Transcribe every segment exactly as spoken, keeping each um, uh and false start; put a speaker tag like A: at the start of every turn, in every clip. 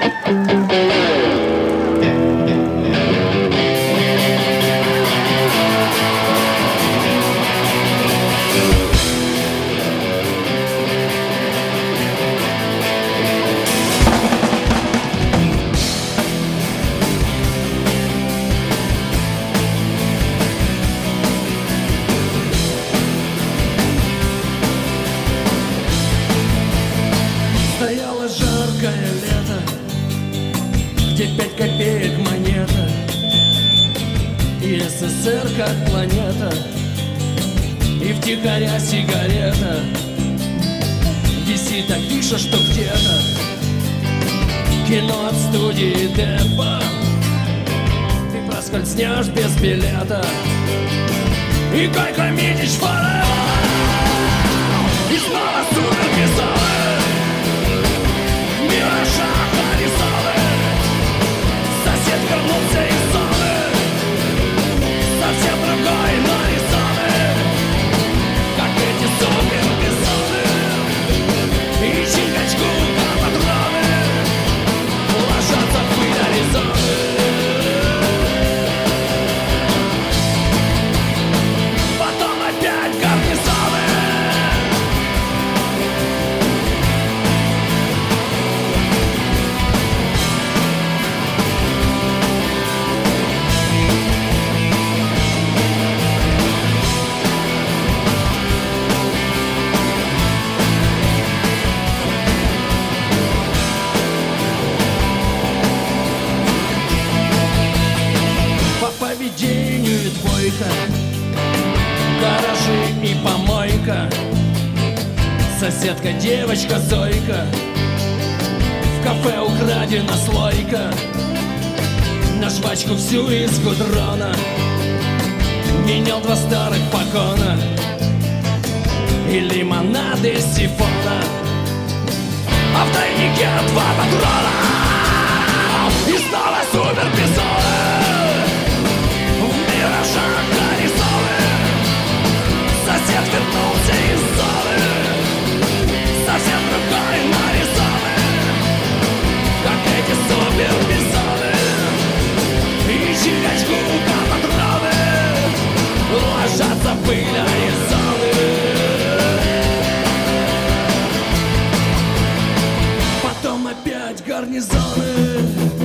A: Стояло жаркое лето, где пять копеек монета, и СССР как планета, и втихаря сигарета. Висит афиша, что где-то кино от студии Депа. Ты проскользнешь без билета, и Гайко Митич forever. И снова суперписалы в миражах нарисованы. Сосед вернулся из зоны, совсем другой нарисованы, как эти суперписалы. И Чингачгук патроны ложатся в пыль Аризоны. Потом опять гарнизоны. По поведению двойка, гаражи и помойка. Соседка девочка Зойка, в кафе украдена слойка. На жвачку всю из гудрона менял два старых покона и лимонад из сифона, а в тайнике два патрона. И снова суперписалы в миражах нарисованы. Сосед вернулся из зоны, совсем другой нарисованы, как эти суперписалы. И Чингачгук патроны ложатся в пыль Аризоны. Потом опять гарнизоны.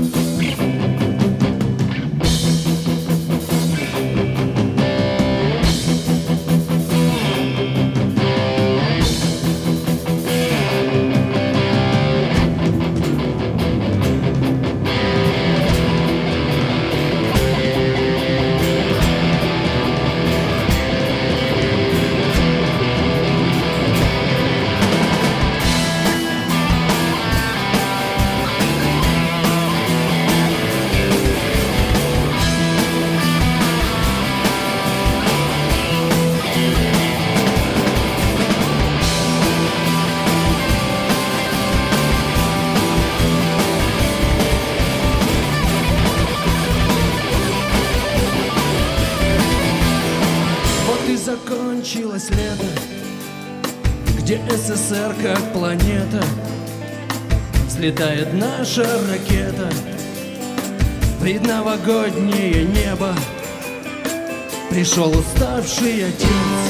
A: Закончилось лето, где СССР как планета. Взлетает наша ракета в предновогоднее небо. Пришел уставший отец,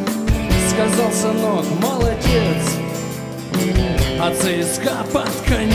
A: сказал: сынок, молодец. А ЦСКА под конец